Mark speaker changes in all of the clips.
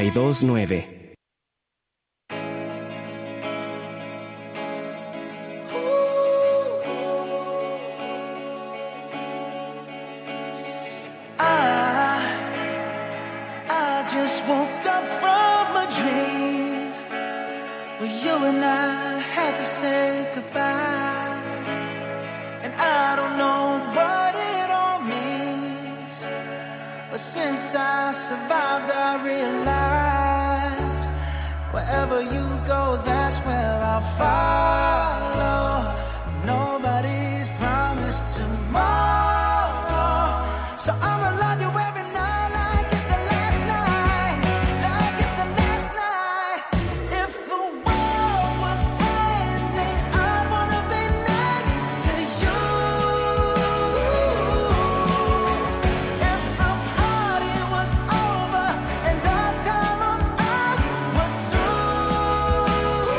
Speaker 1: 92.9.
Speaker 2: I just woke up from a dream where you and I had to say goodbye, and I don't know what it all means, but since I survived I realized wherever you go, that's where I'll follow. Nobody's promised tomorrow, so I'ma love you every night like it's the last night, like it's the last night. If the world was ending, I'd wanna be next to you. If the party was over and our time on earth was through,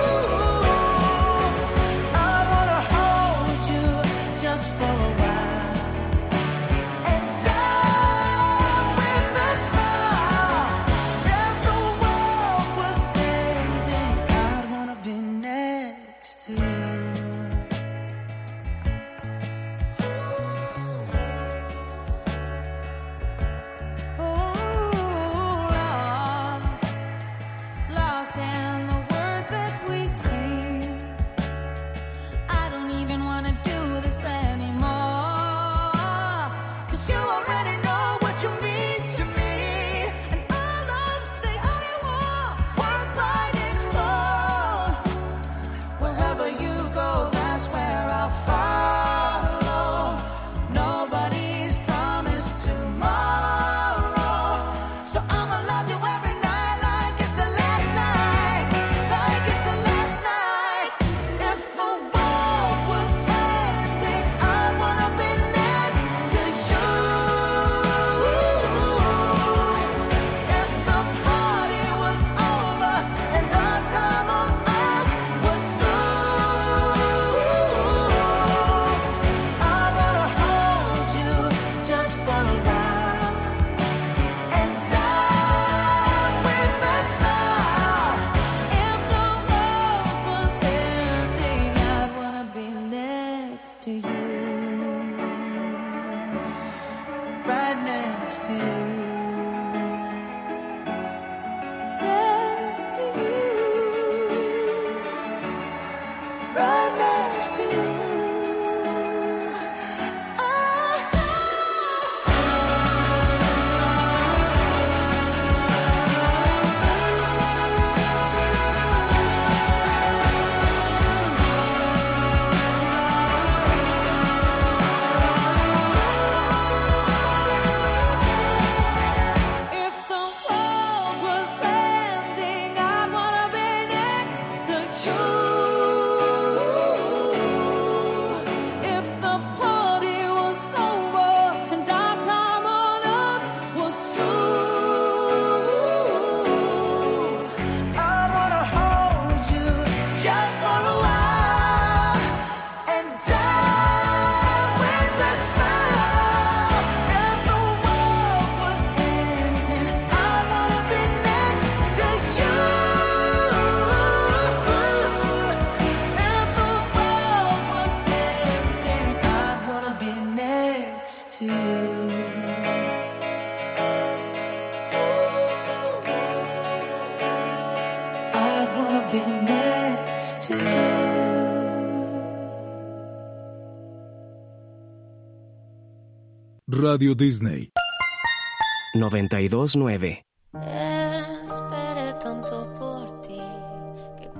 Speaker 2: I'd wanna hold you just for a while and die with a smile. If the world was ending, I'd wanna be next to you.
Speaker 3: Lost in the words that we sing. I don't even wanna do this anymore, 'cause you already know what you mean to me, and all of the only war worth fighting for.
Speaker 2: Wherever you go, that's where I'll follow. Nobody's promised tomorrow, so I'ma love you every night like it's the last night, like it's the last night. If the world was ending, I'd wanna be next to you. If the party was over and our time on earth was through, I'd wanna hold you just for a while and die with a smile.
Speaker 3: If the world was ending, I'd wanna be next to you,
Speaker 2: Right next to you.
Speaker 3: next to you.
Speaker 2: Right next to you.
Speaker 3: If the world was ending, I'd wanna be next to you. If the party was over and our time on earth was through,
Speaker 2: I wanna hold you just for a while and die with a smile. If the world was ending, I wanna be next to you. If the world was ending, I'd wanna be next to you. I'd wanna be next to you.
Speaker 4: Radio Disney.
Speaker 1: 92.9.